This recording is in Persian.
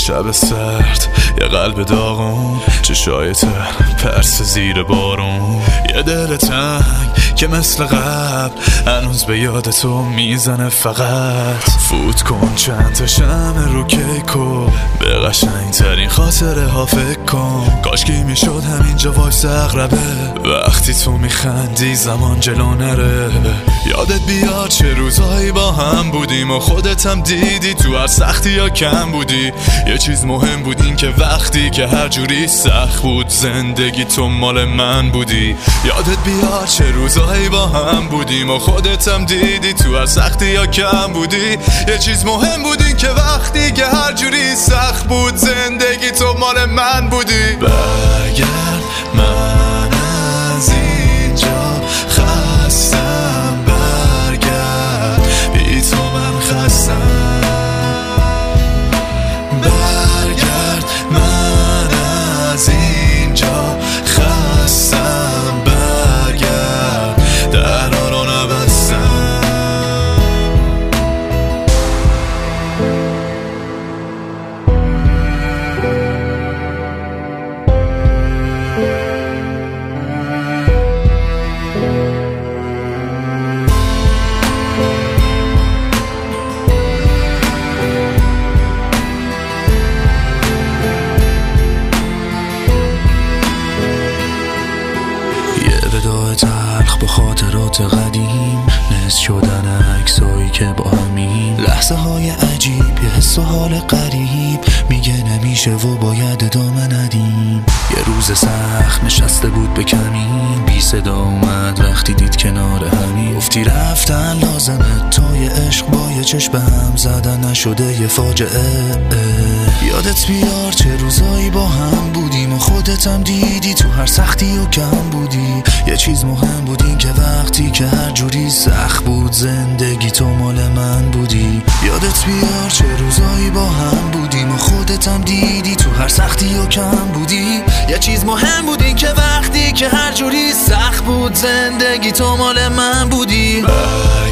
شب سرد، یه قلب داغون، چشای تر پرس زیر بارون، یه دل تنگ که مثل قبل هنوز به یاد تو میزنه. فقط فوت کن چند تا شمع رو کیکو، به قشنگ ترین خاطره ها فکر کن. کاشکی میشد همینجا وایس اقربه، وقتی تو میخندی زمان جلو نره. یادت بیاد چه روزایی با هم بودیم و خودت هم دیدی تو هر سختی یا کم بودی. یه چیز مهم بود این که وقتی که هر جوری سخت بود زندگی تو مال من بودی. یادت بیاد چه روزایی با هم بودیم و خودت هم دیدی تو هر سختی یا کم بودی. یه چیز مهم بود این که وقتی که هر جوری سخت بود زندگی تو مال من بودی. برگرد من از اینجا خستم، برگرد بی تو من خستم. برگرد من از اینجا خستم، برگرد درها رو نبستم. وداع تلخ به خاطرات قدیم، نصف شدن عکسایی که با همیم، لحظه های عجیب، یه حس و حال غریب، میگه نمیشه و باید ادامه ندیم. یه روز سخت نشسته بود به کمین، بی صدا اومد وقتی دید کنار همین. گفتی رفتن لازمه، تو یه عشق با یه چشم به هم زدن نشده یه فاجعه. یادت بیار چه روزایی با هم بودیم و خودت هم دیدی تو هر سختی و کم بودی. یه چیز مهم بود این که وقتی که هر جوری سخت بود زندگی تو مال من بودی. یادت بیار چه روزایی با هم بودیم و خودت هم دیدی تو هر سختی و کم بودی. یه چیز مهم بود این که وقتی که هر جوری سخت بود زندگی تو مال من بودی.